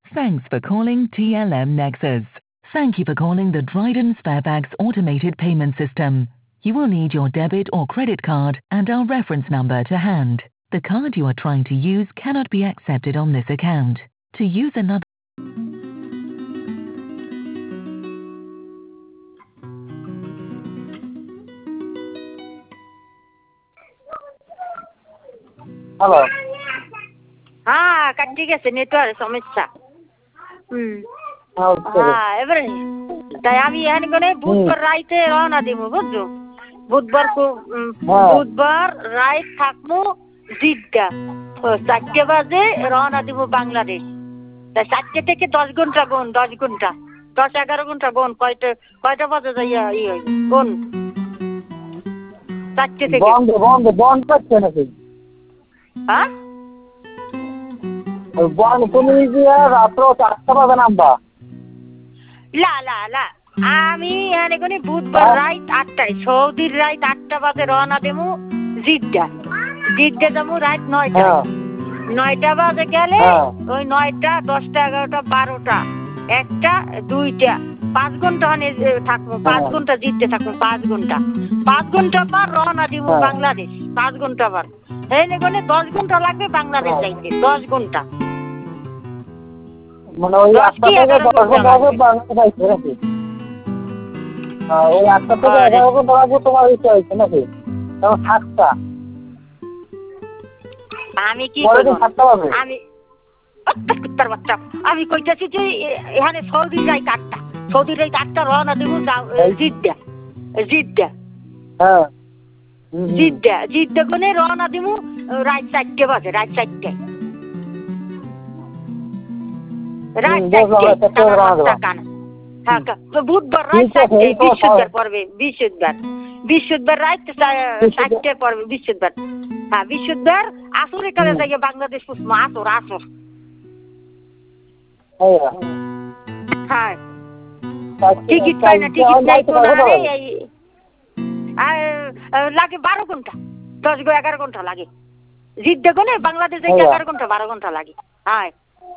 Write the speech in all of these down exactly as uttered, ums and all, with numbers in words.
Thanks for calling T L M Nexus. Thank you for calling the Dryden Sparebags automated payment system. You will need your debit or credit card and our reference number to hand. The card you are trying to use cannot be accepted on this account. To use another hello. হ্যাঁ কাটি গেছে network সমস্যা। হুম হ্যাঁ এবারে তাই আমি এখানে করে বুধবার রাইতে রওনা দিব বুঝছো। বুধবার বুধবার রাইত থাকবো জিদ্দা চারটে বাজে রওনা দিব বাংলাদেশ। তাই চারটে থেকে দশ ঘন্টা গোন দশ ঘন্টা দশ এগারো ঘন্টা গোন কয়টা কয়টা বাজে যাইয়া ইয়ে গোন চারটে থেকে বন্ধ বন্ধ বন্ধ করছে নাকি? হ্যাঁ বন্ধ তুমি গিয়ে রাত্র চারটা বাজে নামবা। লা লা লা আমি এখানে কোন বুধবার রাত আটটায় সৌদির রাত আটটা বাজে রওনা দেবো জিদ্দা। জিদ্দা যাবো রাত নয়টা নয়টা বাজে গেলে ওই নয়টা দশটা এগারোটা বারোটা একটা দুইটা পাঁচ ঘন্টা ওখানে থাকবো। পাঁচ ঘন্টা জিদ্দা থাকবো পাঁচ ঘন্টা পাঁচ ঘন্টা পর রওনা দিব বাংলাদেশ। পাঁচ ঘন্টা পর এখানে কোন দশ ঘন্টা লাগবে বাংলাদেশ যাইতে দশ ঘন্টা। মানে ওই আটটা থেকে দশ ঘন্টা হবে বাংলাদেশ যাইতে নাকি? ওই আটটা থেকে এগারো ঘন্টা লাগবে তোমার ইচ্ছা হয়েছে নাকি? তখন সাতটা আমি কি আমি বাচ্চা আমি কইতাছি যে এখানে সৌদি রাত আটটা সৌদি রাত আটটা রওনা দেবো জিদ্দা জিদ্দা হ্যাঁ জিদ্দা জিদ্দা কোনে রওনা দেবো রাত চারটে বাজে রাত চারটে রাত চারটে হ্যাঁ বুধবার রাত চারটে বৃহস্পতিবার পড়বে বৃহস্পতিবার বৃহস্পতিবার রাত চারটে পড়বে বৃহস্পতিবার। হ্যাঁ বৃহস্পতিবার আসরে কালে যাইয়া বাংলাদেশ পুষবো আসর আসর। হ্যাঁ টিকিট পাই না টিকিট নাই তো লাগে বারো ঘন্টা দশ গো এগারো ঘন্টা লাগে জিদ্দা কোনে বাংলাদেশ যাইতে এগারো ঘন্টা বারো ঘন্টা লাগে। হ্যাঁ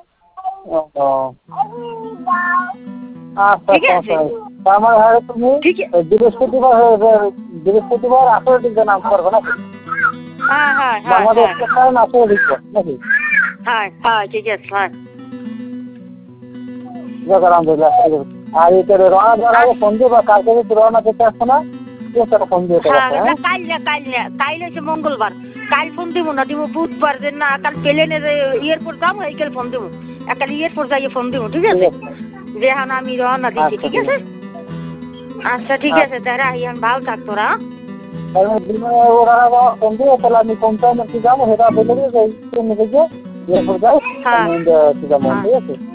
ঠিক আছে আমার ঘরে তুমি বৃহস্পতিবার বৃহস্পতিবার আসরে দিকে নাম করবো নাকি? হ্যাঁ হ্যাঁ বাংলাদেশ আসরে দিচ্ছ নাকি? হ্যাঁ হ্যাঁ ঠিক আছে হ্যাঁ আলহামদুলিল্লাহ। আর এটা রওনা দেওয়ার আগে ফোন দিবা কালকে যদি রওনা দিতে আসছো না ফোন দিয়ে কাল না কাল না কাল হচ্ছে মঙ্গলবার কাল ফোন দিব না দিব বুধবার যে না কাল প্লেনে এয়ারপোর্ট যাবো এই কাল ফোন দেবো কাল এয়ারপোর্ট যাইয়ে ফোন দেবো ঠিক আছে যে হ্যাঁ আমি রওনা দিচ্ছি ঠিক আছে। আচ্ছা ঠিক আছে তারা ইয়ান ভালো থাকতো রা ফোন দিয়ে তাহলে আমি কোন টাইমে যাবো সেটা বলে দিয়ে এয়ারপোর্ট যাই ঠিক আছে।